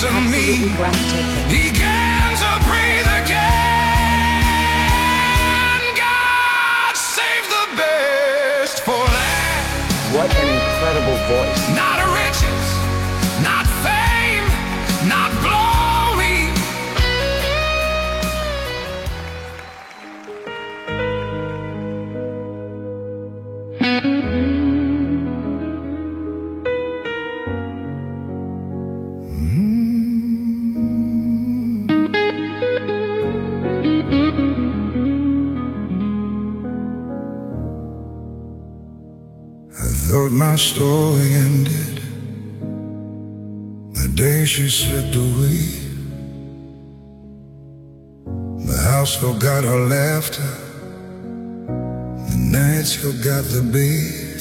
piece of me. Absolutely breathtaking. Began to breathe again. God save the best for last. What an incredible voice. Not riches, not fame, not glory. I thought my story ended the day she slipped away. The house forgot her laughter, the nights forgot the bed.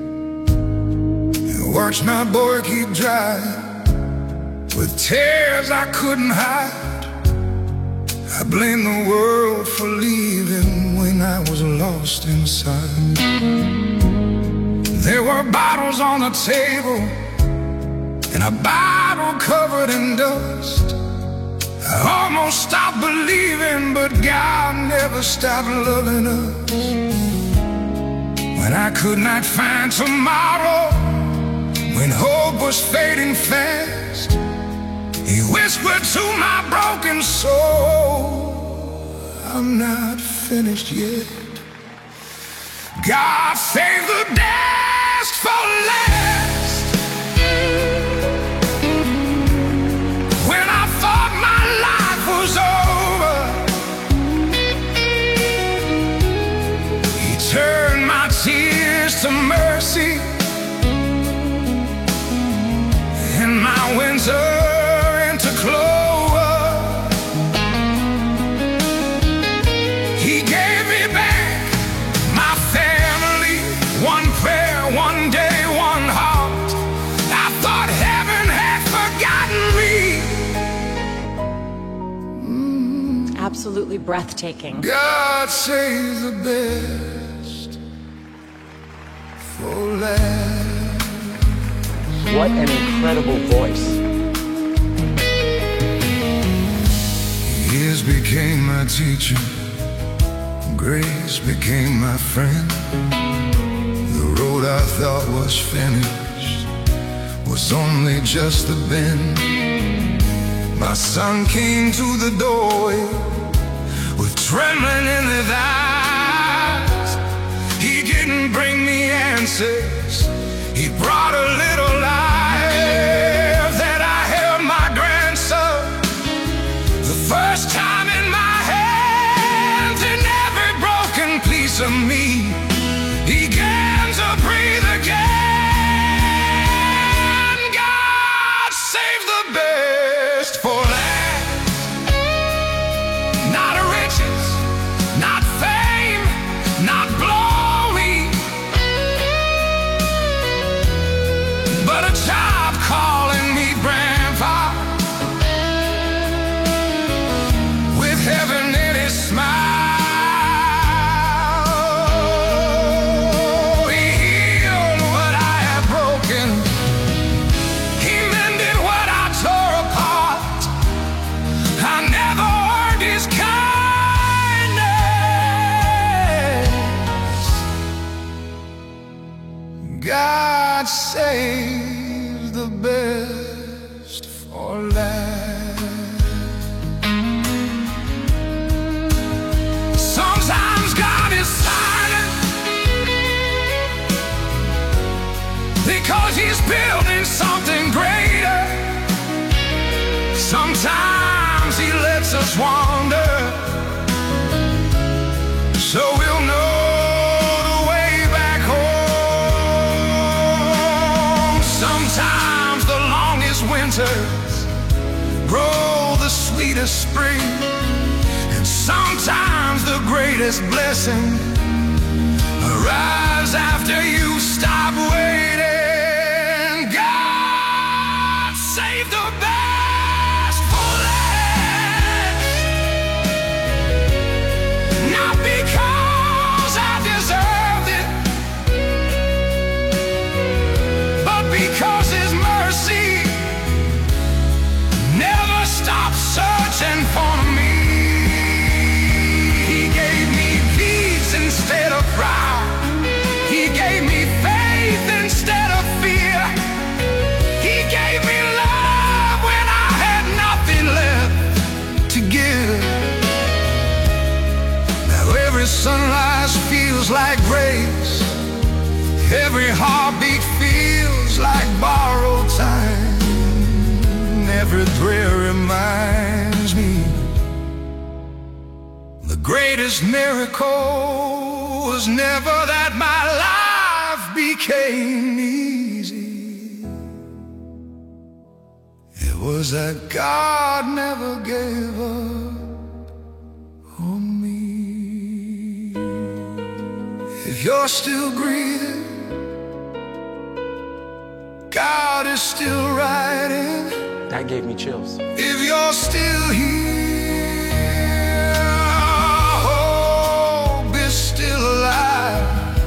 And watched my boy keep drying with tears I couldn't hide. I blamed the world for leaving when I was lost inside. There were bottles on the table and a Bible covered in dust. I almost stopped believing, but God never stopped loving us. When I could not find tomorrow, when hope was fading fast, He whispered to my broken soul, I'm not finished yet. God save the best for last. When I thought my life was over, He turned my tears to mercy and my winter into clover. He gave me back my family, one prayer, one day, one heart. I thought heaven had forgotten me. Absolutely breathtaking. God save the best for last. What an incredible voice. Years became my teacher, grace became my friend. The road I thought was finished was only just the bend. My son came to the doorway with trembling in his eyes. He didn't bring me answers, he brought a little life. That I held my grandson the first time in my hands, and every broken piece of me began to breathe again. God save the best for last. Not riches, not fame, not glory, but a child calling me grandpa, with heaven in his smile. He healed what I had broken, He mended what I tore apart. I never earned His kindness. God save the best for last. Sometimes God is silent because He's building something greater. Sometimes He lets us wander so we'll know the way back home. Sometimes the longest winters grow the sweetest spring, and sometimes the greatest blessing arrives after you stop waiting. God save the best for last. Not because I deserved it, but because His mercy Every heartbeat feels like borrowed time. Every prayer reminds me the greatest miracle was never that my life became easy. It was that God never gave up on me. If you're still breathing, God is still writing. That gave me chills. If you're still here, hope is still alive.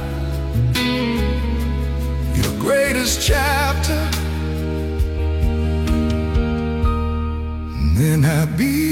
Your greatest chapter may not be